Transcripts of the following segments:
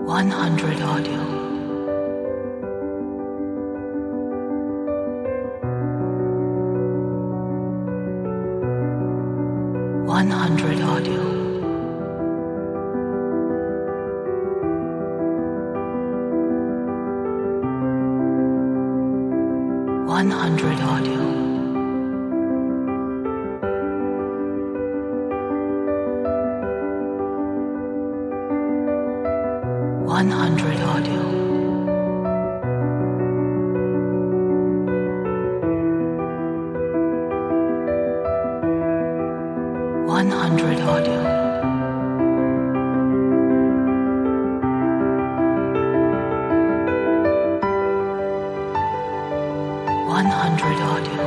100 audio. 100 audio. 100 audio. 100 audio. 100 audio. 100 audio.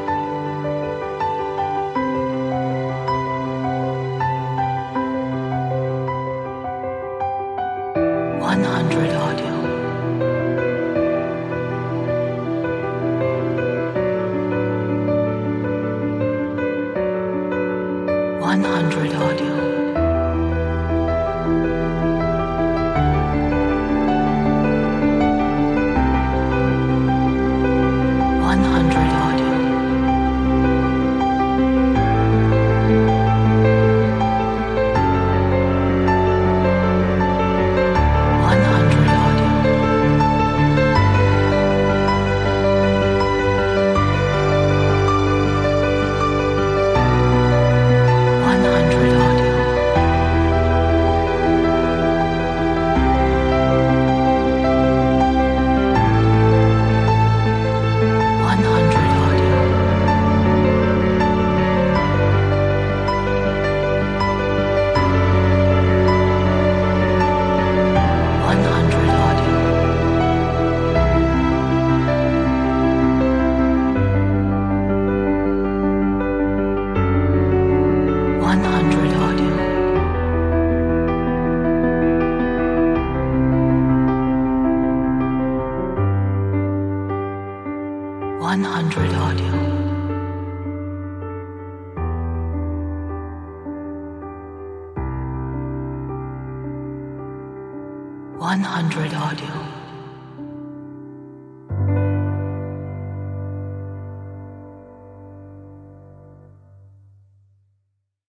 100 audio. 100 audio. 100 audio. 100 audio. 100 audio. 100 audio. 100 audio. 100 audio. 100 audio. 100 audio.